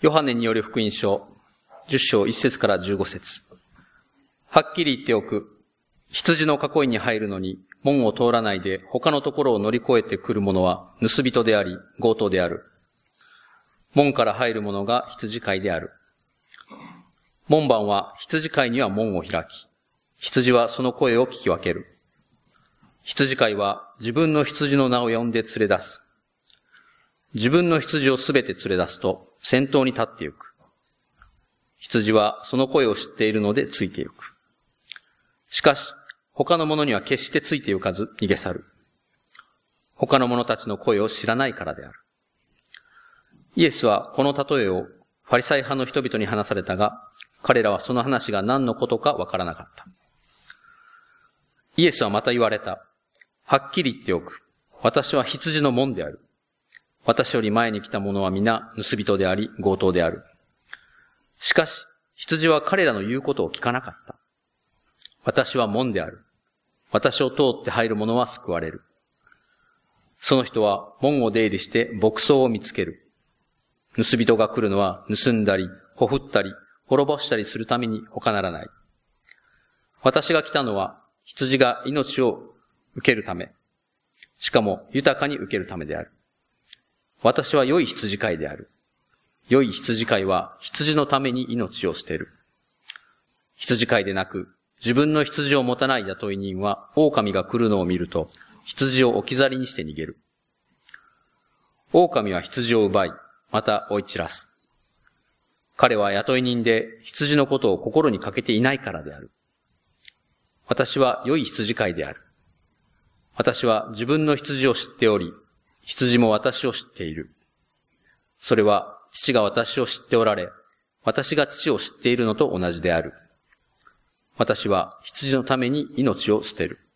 ヨハネによる福音書、10章1節から15節。はっきり言っておく。羊の囲いに入るのに、門を通らないで他のところを乗り越えてくる者は盗人であり、強盗である。門から入る者が羊飼いである。門番は羊飼いには門を開き、羊はその声を聞き分ける。羊飼いは自分の羊の名を呼んで連れ出す。自分の羊をすべて連れ出すと先頭に立ってゆく。羊はその声を知っているのでついてゆく。しかし、他の者には決してついてゆかず逃げ去る。他の者たちの声を知らないからである。イエスはこの例えをファリサイ派の人々に話されたが、彼らはその話が何のことかわからなかった。イエスはまた言われた。はっきり言っておく。私は羊の門である。私より前に来た者は皆盗人であり、強盗である。しかし、羊は彼らの言うことを聞かなかった。私は門である。私を通って入る者は救われる。その人は門を出入りして牧草を見つける。盗人が来るのは盗んだり、ほふったり、滅ぼしたりするために他ならない。私が来たのは羊が命を受けるため、しかも豊かに受けるためである。私は良い羊飼いである。良い羊飼いは羊のために命を捨てる。羊飼いでなく、自分の羊を持たない雇い人は狼が来るのを見ると、羊を置き去りにして逃げる。狼は羊を奪い、また追い散らす。彼は雇い人で羊のことを心にかけていないからである。私は良い羊飼いである。私は自分の羊を知っており、羊も私を知っている。それは父が私を知っておられ、私が父を知っているのと同じである。私は羊のために命を捨てる。